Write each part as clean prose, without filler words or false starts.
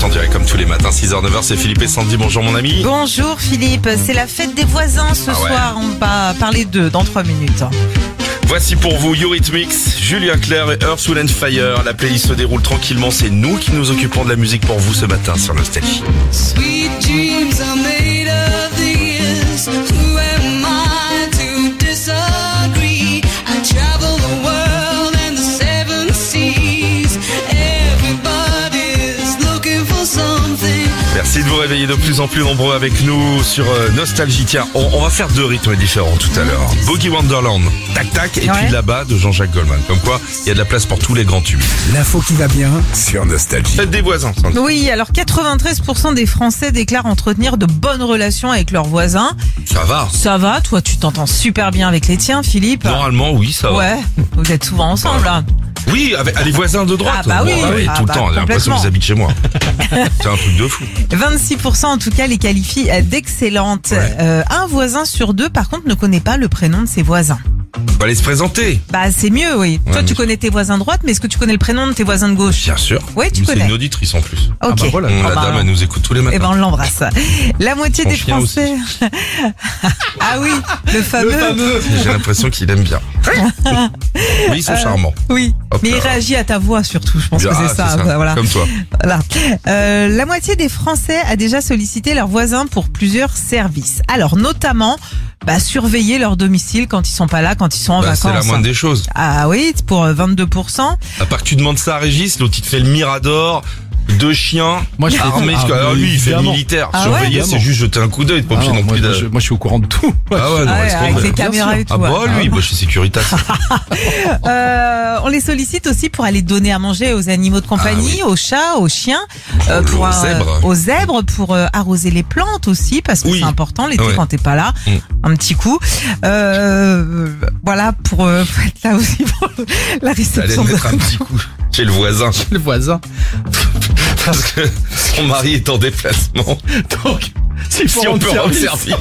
en direct comme tous les matins, 6h-9h, c'est Philippe et Sandy. Bonjour mon ami. Bonjour Philippe, c'est la fête des voisins ce soir, on va parler d'eux dans 3 minutes. Voici pour vous Eurythmics, Julien Clerc et Earth, Wind & Fire. La playlist se déroule tranquillement, c'est nous qui nous occupons de la musique pour vous ce matin sur Nostalgie. Sweet dreams are made of these. Who am I to disagree? I travel the world and the 7 seas. Everybody's looking for something. Merci de vous réveiller de plus en plus nombreux avec nous sur Nostalgie. Tiens, on va faire 2 rythmes différents tout à l'heure. Boogie Wonderland, tac tac, et puis là-bas de Jean-Jacques Goldman. Comme quoi, il y a de la place pour tous les grands tubes. L'info qui va bien sur Nostalgie. Faites des voisins, Sandy. Oui, alors 93% des Français déclarent entretenir de bonnes relations avec leurs voisins. Ça va. Ça va, toi tu t'entends super bien avec les tiens Philippe? Normalement, oui, ça va. Ouais, vous êtes souvent ensemble là. Oui, avec les voisins de droite. Ah bah oui. Ah tout le bah temps. J'ai l'impression complètement. qu'ils habitent chez moi. C'est un truc de fou. 26% en tout cas les qualifient d'excellentes. Ouais. Un voisin sur 2 par contre ne connaît pas le prénom de ses voisins. On va aller se présenter. Bah c'est mieux oui. Ouais, Toi mais tu connais tes voisins de droite, mais est-ce que tu connais le prénom de tes voisins de gauche? Bien sûr. Oui, tu C'est connais. une auditrice en plus. Ok. bah voilà. La dame, elle nous écoute tous les matins. Eh ben on l'embrasse. La moitié Son des chien Français. Ah oui, le fameux. J'ai l'impression qu'il aime bien. Oui, ils sont charmants. Oui, Hop mais il là. réagit à ta voix surtout. Je pense que Ah, c'est ça. Voilà. Comme toi. Voilà. La moitié des Français a déjà sollicité leurs voisins pour plusieurs services. Alors notamment, surveiller leur domicile quand ils sont pas là, quand ils sont en vacances. C'est la moindre des choses. Ah oui, pour 22%. À part que tu demandes ça à Régis, l'autre il te fait le Mirador, 2 chiens, Moi, je fais- armés. Ah, Alors, lui, il fait le évidemment. militaire. Ah Surveiller, ouais, c'est juste jeter un coup d'œil. T'es pas obligé non moi, plus de... je suis au courant de tout. Ah ouais, non, Ouais, laisse avec tomber. les caméras et tout. Ah bah ouais. lui, chez Securitas. On les sollicite aussi pour aller donner à manger aux animaux de compagnie, aux chats, aux chiens, Aux zèbres. aux zèbres, pour arroser les plantes aussi, parce que Oui. c'est important l'été Ouais. quand t'es pas là, un petit coup. Voilà, pour être là aussi pour la Allez réception. mettre un petit coup chez le voisin. Le voisin. Parce que son mari est en déplacement. Donc, Si on peut rendre service.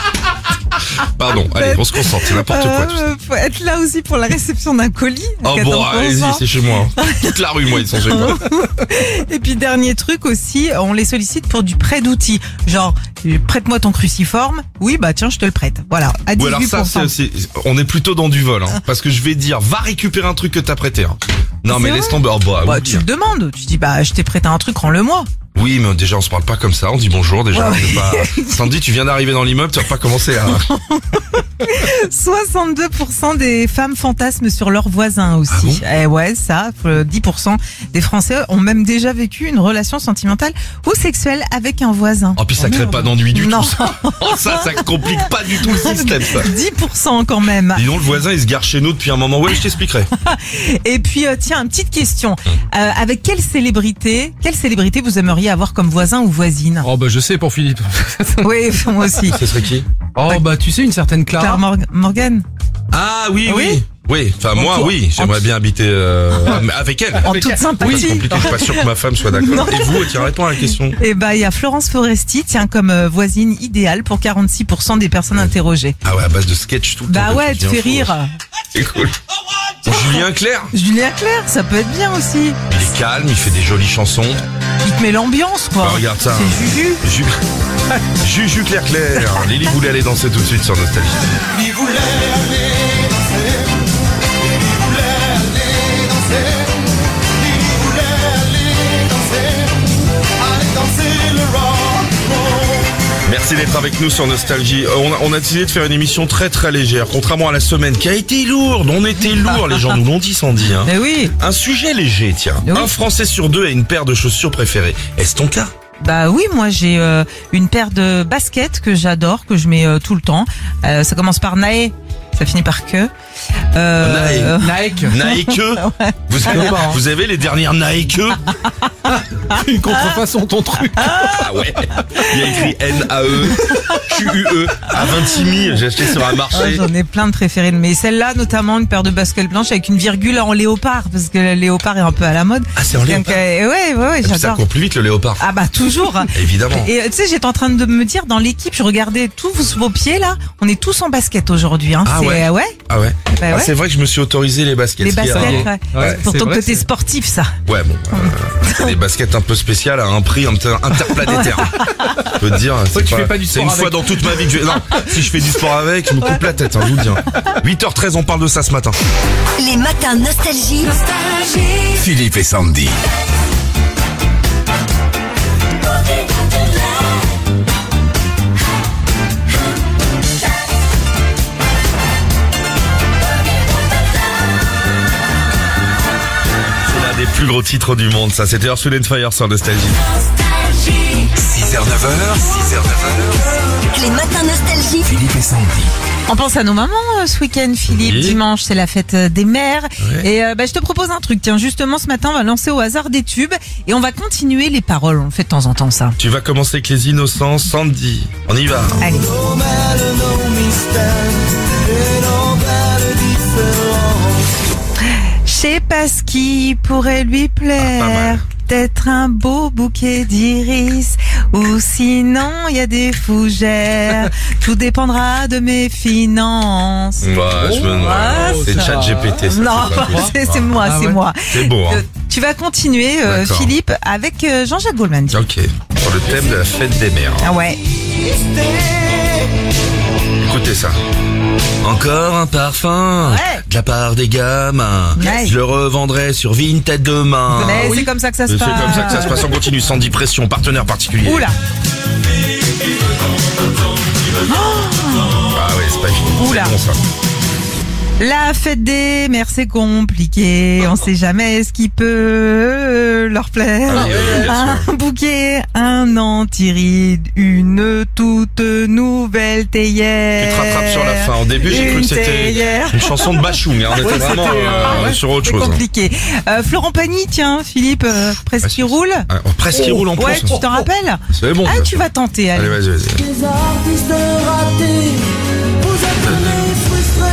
Pardon, allez, on se concentre, c'est n'importe quoi tout ça. Faut être là aussi pour la réception d'un colis. à Oh bon, 14%. allez-y, c'est chez moi. Toute la rue, moi, ils sont chez moi. Et puis dernier truc aussi, on les sollicite pour du prêt d'outils. Genre, prête-moi ton cruciforme. Oui, bah tiens, je te le prête. Voilà, à 18%. Ou alors ça, on est plutôt dans du vol, hein, parce que je vais dire, va récupérer un truc que t'as prêté. Hein. Non, C'est mais vrai laisse tomber. Oh, bah, Bah, oui. tu le demandes. Tu dis, je t'ai prêté un truc, rends-le-moi. Oui, mais déjà, on se parle pas comme ça. On dit bonjour, déjà. Ouais, On est pas... Sandy, tu viens d'arriver dans l'immeuble, tu vas pas commencer à... 62% des femmes fantasment sur leurs voisins aussi. Ah Eh ouais, ça, 10% des Français ont même déjà vécu une relation sentimentale ou sexuelle avec un voisin. Oh, puis ça crée pas d'ennui du Non. tout, ça. Oh, ça complique pas du tout le système, ça. 10% quand même. Dis donc, le voisin, il se gare chez nous depuis un moment. Ouais, je t'expliquerai. Et puis, tiens, une petite question. Avec quelle célébrité vous aimeriez avoir comme voisin ou voisine? Oh, bah, je sais pour Philippe. Oui, moi aussi. Ce serait qui? Oh, bah, tu sais, une certaine Clara. Claire Morgan. Ah, oui, Oui. oui. Oui, enfin, moi, oui. J'aimerais bien habiter avec elle. En Avec toute elle. C'est sympathie. compliqué, je suis pas sûr que ma femme soit d'accord. Et vous, tiens, réponds à la question. Et il y a Florence Foresti, tiens, comme voisine idéale pour 46% des personnes interrogées. Ah ouais, à base de sketch tout le temps. Bah ouais, tu te fais deviens fou. rire. C'est cool. Julien Clerc. Julien Clerc, ça peut être bien aussi. Il est calme, il fait des jolies chansons. Il te met l'ambiance, quoi. Bah, regarde ça. C'est Juju. Juju Claire. Lily voulait aller danser tout de suite sur Nostalgie. Il voulait aller danser. Il voulait aller danser. Il voulait aller danser. Aller danser le rock. Merci d'être avec nous sur Nostalgie. On a décidé de faire une émission très très légère, contrairement à la semaine qui a été lourde. On était lourd, les gens nous l'ont dit, Sandy. Hein. Mais oui. Un sujet léger, tiens. Oui. Un Français sur 2 a une paire de chaussures préférées. Est-ce ton cas? Bah oui, moi j'ai une paire de baskets que j'adore, que je mets tout le temps. Ça commence par Nae, ça finit par que. Nike. Nike. Vous avez les dernières Nike? Une contrefaçon, ton truc. Ah ouais. Il y a écrit N-A-E-Q-U-E à 26 000. J'ai acheté sur un Ouais, marché. j'en ai plein de préférées, mais celle-là notamment, une paire de baskets blanches avec une virgule en léopard, parce que le léopard est un peu à la mode. Ah, c'est en Donc, léopard. ouais, Et puis ça j'adore. court plus vite le léopard. Ah bah toujours. Évidemment. Et tu sais, j'étais en train de me dire, dans l'équipe, je regardais tous vos pieds là, on est tous en basket aujourd'hui. Hein. Ah C'est, ouais. Ah ouais. Bah Ah, ouais. c'est vrai que je me suis autorisé les baskets. Les hier. baskets, ouais. Ouais, Pour c'est ton vrai, côté c'est- sportif, ça. Ouais, bon, c'est des baskets un peu spéciales à un prix interplanétaire. Je peux te dire, Toi, tu fais pas du c'est sport une avec. fois dans toute ma vie que je... Non, si je fais du sport avec, je me coupe la tête, hein, je vous le dis. 8h13, on parle de ça ce matin. Les matins nostalgie. Philippe et Sandy. C'est l'un des plus gros titres du monde, ça. C'était Earth, Wind & Fire sur Nostalgie. 6h, 9h. Les matins nostalgie. Philippe et Sandy. On pense à nos mamans ce week-end, Philippe. Oui. Dimanche, c'est la fête des mères. Ouais. Et je te propose un truc. Tiens, justement, ce matin, on va lancer au hasard des tubes et on va continuer les paroles. On le fait de temps en temps, ça. Tu vas commencer avec les innocents, Sandy. On y va. Allez. Je sais pas ce qui pourrait lui Ah, pas plaire. mal. Peut-être un beau bouquet d'iris, ou sinon il y a des fougères. Tout dépendra de mes finances. Ouais, je me ouais, c'est ça chat GPT, ça. Non, c'est pas possible. c'est moi, Ah c'est ouais. moi. C'est beau, hein. Tu vas continuer, D'accord. Philippe, avec Jean-Jacques Goldman. Ok, sur le thème de la fête des mères. Ah ouais. Écoutez ça. Encore un parfum Ouais. de la part des gamins. Ouais. Je le revendrai sur Vinted demain. Mais c'est comme ça que ça se C'est passe. comme ça que ça se passe. On continue. Sandy Pression, partenaire particulier. Oula. Ah ouais, c'est pas fini. Oula. C'est bon ça. La fête des mères, c'est compliqué. On sait jamais ce qui peut leur plaire. Ah oui, oui, bien sûr. Un bouquet, un antiride, une toute nouvelle Tu théière. te rattrapes sur la fin. Au début, j'ai cru que c'était théière. une chanson de Bachung. Hein. On était vraiment sur autre C'est chose. compliqué. Florent Pagny, tiens, Philippe, presque qui roule. Ah, presque qui roule en plus. Ouais, tu t'en rappelles? C'est bon. Ah, ça. tu vas tenter, Allez, allez. vas-y. Les artistes ratés, vous êtes les frustrés.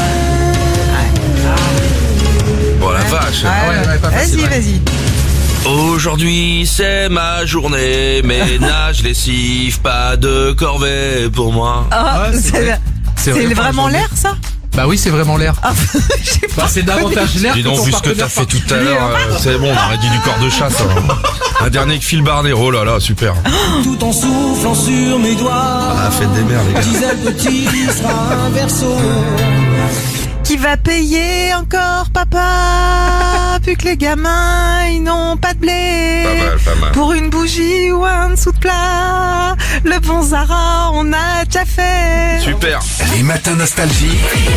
Bon, la vache. Ouais, pas facile, vas-y, ouais. vas-y. Aujourd'hui, c'est ma journée. Ménage, lessive, pas de corvée pour moi. Ah, Ouais, c'est c'est vrai. C'est vrai, vraiment aujourd'hui. l'air, ça? Bah oui, c'est vraiment l'air. Ah, je sais pas. Bah, c'est davantage l'air Dis que donc, ton vu ce que t'as partenaire fait tout à particulier, l'heure, hein. c'est bon, on aurait dit du corps de chasse. Un dernier que Phil Barnet. Oh là là, super. Tout en soufflant sur mes doigts. Ah, fête des mères, les gars. Disait le petit sera un verso. Qui va payer encore, papa? Vu que les gamins, ils n'ont pas de blé. Pas mal, pas mal. Pour une bougie ou un dessous de plat. Le bon Zara, on a déjà fait. Super. Les matins nostalgie.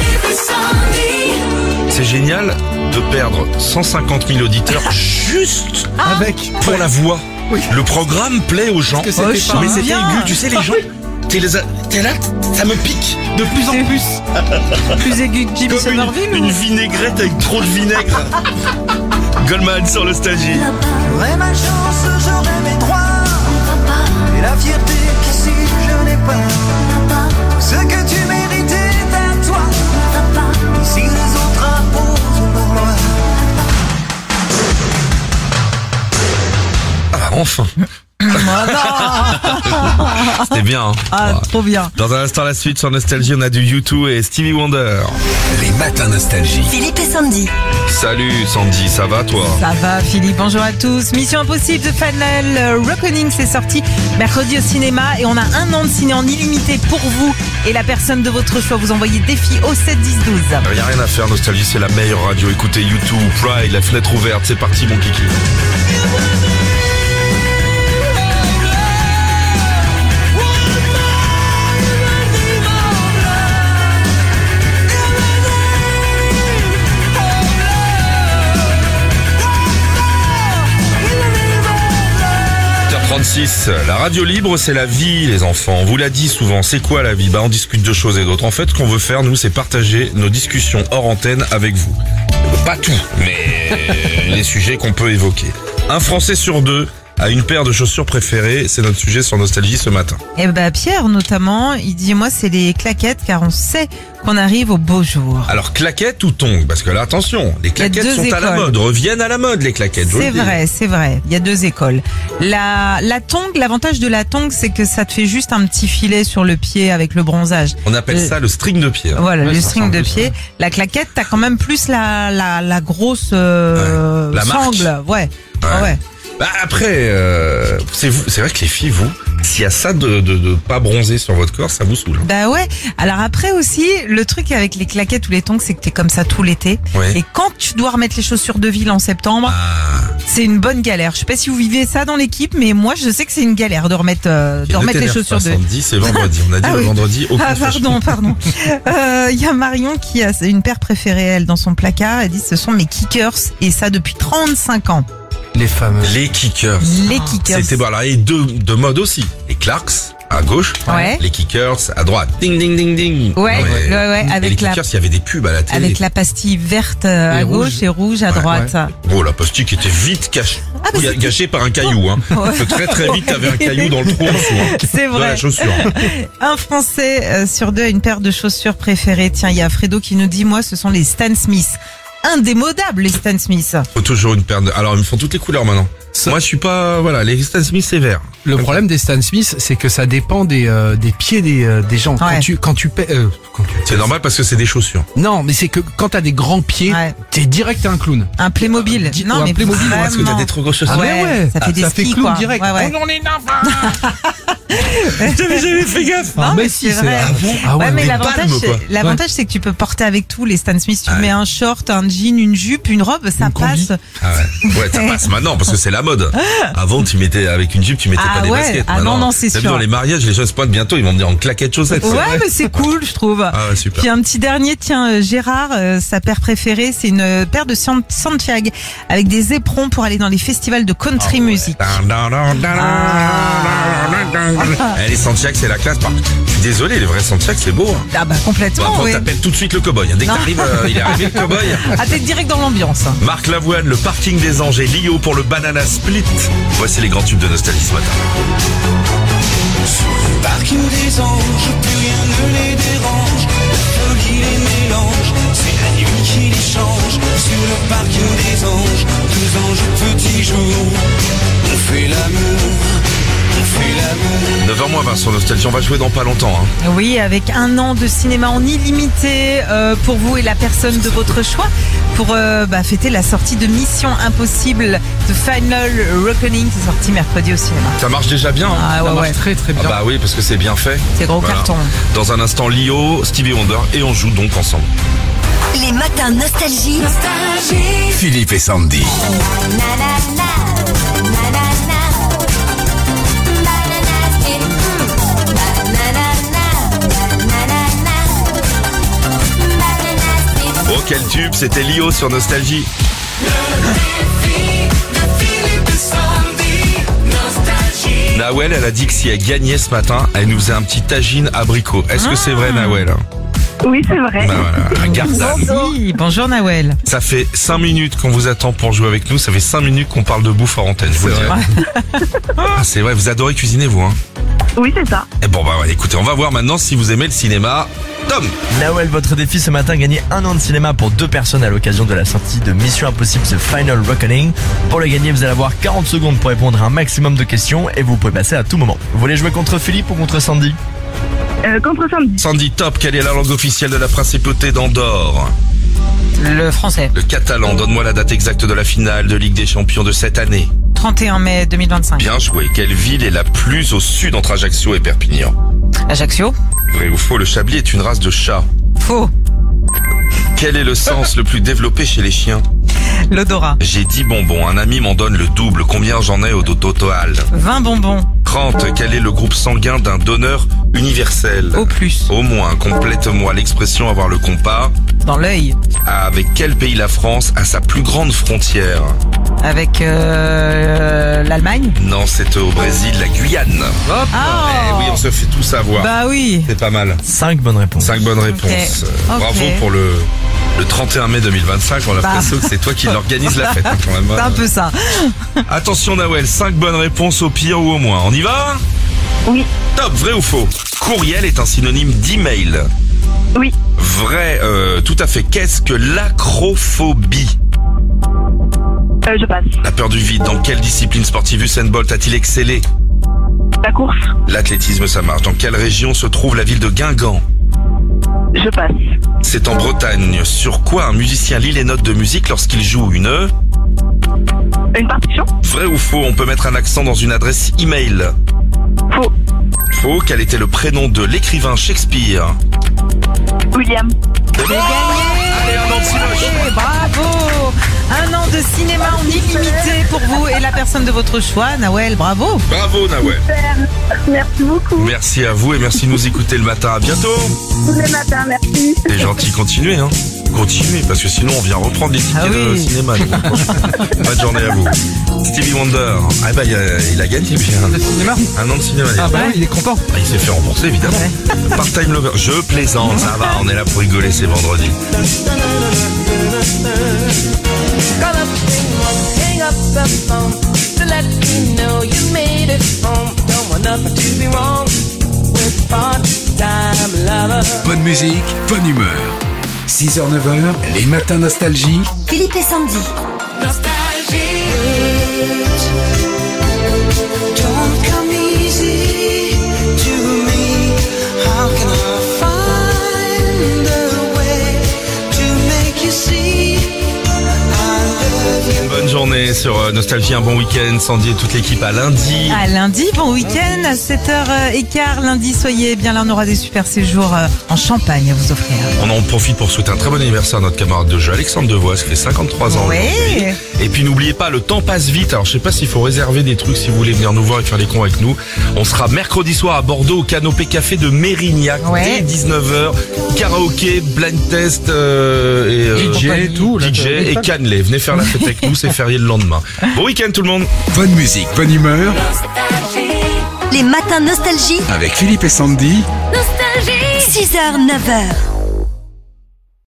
C'est génial de perdre 150 000 auditeurs juste Avec. pour la voix. Le programme plaît aux gens. que c'était Oh, pas- Mais c'était bien. aigu, tu sais, les gens. T'es là, ça me pique. De plus en plus. Plus aigu que Jimmy Comme Somerville une ou... vinaigrette avec trop de vinaigre. Goldman sur Nostalgie. J'aurais ma chance, j'aurais mes droits. Et la fierté qu'ici je n'ai pas. Ce que tu méritais à toi. Ici les autres imposent leur loi. Ah, enfin. C'était bien. Hein. Ah, trop bien. Dans un instant, la suite sur Nostalgie, on a du U2 et Stevie Wonder. Les matins nostalgie. Philippe et Sandy. Salut Sandy, ça va toi? Ça va, Philippe. Bonjour à tous. Mission Impossible The Final Reckoning, c'est sorti mercredi au cinéma et on a 1 an de ciné en illimité pour vous et la personne de votre choix. Vous envoyez défi au 7 10 12. Y a rien à faire, Nostalgie, c'est la meilleure radio. Écoutez U2, Pride, la fenêtre ouverte, c'est parti mon kiki. La radio libre, c'est la vie, les enfants. On vous l'a dit souvent, c'est quoi la vie? Bah, on discute de choses et d'autres. En fait, ce qu'on veut faire, nous, c'est partager nos discussions hors antenne avec vous. Pas tout, mais les sujets qu'on peut évoquer. Un Français sur 2 a une paire de chaussures préférées. C'est notre sujet sur Nostalgie ce matin. Et bah Pierre notamment, il dit moi c'est les claquettes car on sait qu'on arrive au beau jour. Alors claquettes ou tongs? Parce que là attention, les claquettes deux sont à la écoles. mode, reviennent à la mode les claquettes. je vous C'est le dis. vrai, c'est vrai. Il y a deux écoles. La tongue, l'avantage de la tongue, c'est que ça te fait juste un petit filet sur le pied avec le bronzage. On appelle ça le string de pied. hein. Voilà, Ouais, le ça string ressemble de plus, pied. ouais. La claquette, t'as quand même plus la grosse La marque. sangle. Ouais. Ouais. Ouais. Bah après, c'est vrai que les filles, vous, s'il y a ça de pas bronzer sur votre corps, ça vous saoule. Bah ouais. Alors après aussi, le truc avec les claquettes ou les tongs, c'est que t'es comme ça tout l'été. Ouais. Et quand tu dois remettre les chaussures de ville en septembre, c'est une bonne galère. Je sais pas si vous vivez ça dans l'équipe, mais moi je sais que c'est une galère de remettre les chaussures de. Samedi, c'est vendredi. On a dit Ah le oui. vendredi. Aucune Ah fraîcheur. pardon. Il y a Marion qui a une paire préférée elle dans son placard. Elle dit ce sont mes kickers et ça depuis 35 ans. Les fameux. Les kickers. Les kickers. C'était bon. Alors il y a deux modes aussi. Les Clarks à gauche, Ouais. les kickers à droite. Ding ding ding ding. Ouais, ouais, Et avec les kickers, il y avait des pubs à la télé. avec la pastille verte à Et gauche rouge. et rouge à Ouais, droite. Oh, la pastille qui était vite cachée. Gâchée par un caillou, hein. Parce que très vite, t'avais un caillou dans le trou en dessous. hein. C'est De vrai. la chaussure. Un Français sur deux a une paire de chaussures préférées. Tiens, il y a Fredo qui nous dit moi ce sont les Stan Smith. Indémodables les Stan Smith. Faut toujours une paire de... Alors, ils me font toutes les couleurs maintenant. Moi, je suis pas... Voilà, les Stan Smith, c'est vert. Le problème des Stan Smith, c'est que ça dépend des pieds des gens. Ouais. Quand tu C'est normal parce que c'est des chaussures. Non, mais c'est que quand t'as des grands pieds, Ouais. t'es direct un clown. Un Playmobil. ou un Playmobil, vraiment. Parce que t'as des trop grosses chaussures. Ah ouais, ça fait des ça fait skis clown quoi. direct. Ouais, ouais. Oh non, les J'avais jamais fait gaffe. Non, mais si, c'est vrai. Ah Ouais, mais des l'avantage, palmes, quoi. c'est que tu peux porter avec tout les Stan Smith. Tu Ouais. mets un short, un jean, une jupe, une robe, ça Une combi. passe. Ah ouais. Ouais, ça passe maintenant parce que c'est la mode. Avant, tu mettais avec une jupe, tu mettais Ah pas des ouais. baskets. Ah non, non, c'est T'as vu sûr. dans les mariages, les gens se pointent bientôt, ils vont me dire en claquettes chaussettes. Ouais, mais c'est cool, je trouve. Ah ouais, super. Puis un petit dernier, tiens, Gérard, sa paire préférée, c'est une paire de Santiago avec des éperons pour aller dans les festivals de country music. Les Santiago, c'est la classe. Je suis désolé, les vrais Santiago, c'est beau. hein. Ah bah complètement, Après, on oui. t'appelle tout de suite le cow-boy. Dès que Non. t'arrives, il est arrivé le cow-boy. Ah, t'es direct dans l'ambiance. Marc Lavoine, le parking des anges et Lio pour le Banana Split. Voici les grands tubes de Nostalgie ce matin. Parking des anges, plus rien ne les dérange. La folie les mélange, c'est la nuit qui les change. Sur le parking des anges, deux anges petits jours. On fait l'amour, on fait l'amour. 9h20 sur Nostalgie, on va jouer dans pas longtemps. Hein. Oui, avec un an de cinéma en illimité pour vous et la personne de votre choix pour fêter la sortie de Mission Impossible The Final Reckoning qui est sorti mercredi au cinéma. Ça marche déjà bien. Hein. Ah Ça ouais, marche ouais. très très Ah bien. bah oui, parce que c'est bien fait. C'est gros Voilà. carton. Dans un instant, Lio, Stevie Wonder et on joue donc ensemble. Les matins nostalgie. Philippe et Sandy. Oh quel tube, c'était Lio sur Nostalgie. Nawel, elle a dit que si elle gagnait ce matin, elle nous faisait un petit tagine abricot. Est-ce que c'est vrai, Nawel? Oui, c'est vrai. Bah voilà, un gardane. Oui, bonjour Nawel. Ça fait 5 minutes qu'on vous attend pour jouer avec nous. Ça fait 5 minutes qu'on parle de bouffe en antenne. Je vous le dis. Ah, c'est vrai, vous adorez cuisiner, vous, hein? Oui, c'est ça. Et bon, bah ouais, écoutez, on va voir maintenant si vous aimez le cinéma. Tom! Nawel, votre défi ce matin, gagner un an de cinéma pour 2 personnes à l'occasion de la sortie de Mission Impossible The Final Reckoning. Pour le gagner, vous allez avoir 40 secondes pour répondre à un maximum de questions et vous pouvez passer à tout moment. Vous voulez jouer contre Philippe ou contre Sandy? Contre samedi. Sandy, top, quelle est la langue officielle de la principauté d'Andorre? Le français. Le catalan, donne-moi la date exacte de la finale de Ligue des Champions de cette année. 31 mai 2025. Bien joué. Quelle ville est la plus au sud entre Ajaccio et Perpignan? Ajaccio. Vrai ou faux, le chablis est une race de chat. Faux. Quel est le sens le plus développé chez les chiens? L'odorat. J'ai 10 bonbons, un ami m'en donne le double. Combien j'en ai au total? 20 bonbons. 30. Quel est le groupe sanguin d'un donneur universel? Au plus. Au moins, complète-moi l'expression avoir le compas. Dans l'œil. Avec quel pays la France a sa plus grande frontière? Avec l'Allemagne. Non, c'est au Brésil, la Guyane. Hop. Ah. Eh oui, on se fait tout savoir. Bah oui. C'est pas mal. 5 bonnes réponses. 5 bonnes réponses. Ok. Bravo Ok. pour Le 31 mai 2025, on a l'impression que c'est toi qui l'organise la fête, hein, quand même. C'est un peu ça. Attention Nawel, 5 bonnes réponses au pire ou au moins. On y va? Oui. Top, vrai ou faux? Courriel est un synonyme d'email. Oui. Vrai, tout à fait. Qu'est-ce que l'acrophobie? Je passe. La peur du vide. Dans quelle discipline sportive Usain Bolt a-t-il excellé? La course. L'athlétisme, ça marche. Dans quelle région se trouve la ville de Guingamp? Je passe. C'est en Bretagne. Sur quoi un musicien lit les notes de musique lorsqu'il joue une partition. Vrai ou faux? On peut mettre un accent dans une adresse email. Faux. Faux. Quel était le prénom de l'écrivain Shakespeare? William. C'est gagné. Allez, un an de Cinoche. Bravo. Un an de cinéma en illimité pour vous et la personne de votre choix. Nawel, bravo. Bravo Nawel. Super. Merci beaucoup. Merci à vous et merci de nous écouter le matin. À bientôt. Tous les matins, merci. C'est gentil, continuez, hein. Continuez, parce que sinon on vient reprendre les tickets Ah oui. de cinéma. Bonne journée à vous. Stevie Wonder. Ah bah il a gagné bien. Le cinéma. Un an de cinéma. Ah bah oui, il est content. Ah, il s'est fait rembourser évidemment. Part-time lover. Je plaisante, ça va, on est là pour rigoler, c'est vendredi. Hang up the phone to let me know you made it home. Don't want nothing to be wrong with part-time lover. Bonne musique, bonne humeur. 6h, 9h, les matins nostalgie. Philippe et Sandy. Nostalgie. Don't come easy to me. How can I find a way to make you see I love you? Une bonne journée sur Nostalgie, un bon week-end. Sandy et toute l'équipe à lundi. À lundi, bon week-end, à 7h15 lundi, soyez bien là, on aura des super séjours en Champagne à vous offrir. On en profite pour souhaiter un très bon anniversaire à notre camarade de jeu Alexandre Devoise qui fait 53 ans. Oui. aujourd'hui. Et puis n'oubliez pas, le temps passe vite. Alors je sais pas s'il faut réserver des trucs si vous voulez venir nous voir et faire les cons avec nous. On sera mercredi soir à Bordeaux au Canopé Café de Mérignac Ouais. dès 19h. Karaoké, blind test et DJ, tout, là, DJ et cannelé. Venez faire la fête avec nous, c'est férié le lendemain. Bon week-end tout le monde. Bonne musique, bonne humeur. Les matins nostalgie. Avec Philippe et Sandy. 6h, 9h.